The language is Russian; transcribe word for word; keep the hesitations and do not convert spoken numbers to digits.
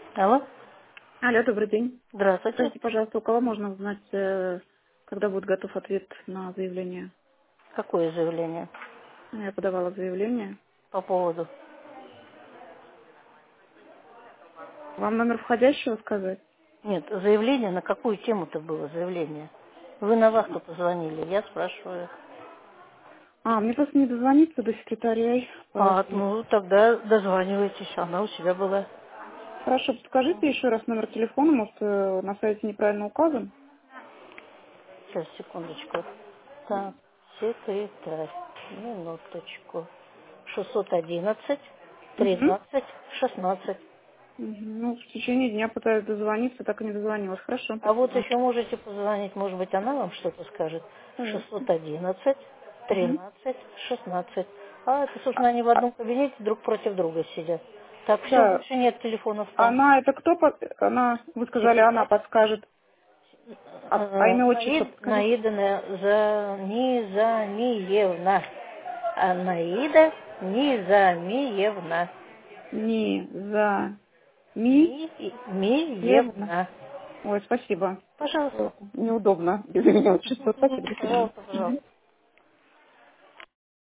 Алло, Алло, добрый день. здравствуйте. Скажите, пожалуйста, у кого можно узнать, э, когда будет готов ответ на заявление? Какое заявление? Я подавала заявление. По поводу? Вам номер входящего сказать? Нет, заявление на какую тему-то было заявление? Вы на вахту позвонили, я спрашиваю. А, мне просто не дозвониться до секретаря по А, России. ну тогда дозванивайтесь, она у себя была. Хорошо, подскажите еще раз номер телефона, может, э, на сайте неправильно указан? Сейчас, секундочку. Так, секретарь, минуточку. шестьсот одиннадцать, Угу. тринадцать, шестнадцать. Ну, в течение дня пытаюсь дозвониться, так и не дозвонилась. Хорошо, А вот спасибо. еще можете позвонить, может быть, она вам что-то скажет. Пожалуйста. шестьсот одиннадцать, Угу. тринадцать, шестнадцать. А это, собственно, они в одном кабинете друг против друга сидят. Так, все, Да, больше нет телефонов там. она это кто? под- Она, вы сказали, она Секретарь. подскажет. А, а Э, имя отчество Наид, подскажите? Наида На- за, Низамиевна. А Наида Низамиевна. Не за ми Ми, Евна. Миевна. Ой, спасибо. Пожалуйста. Неудобно без меня отчества. Спасибо, до свидания. Пожалуйста, Мгм. пожалуйста.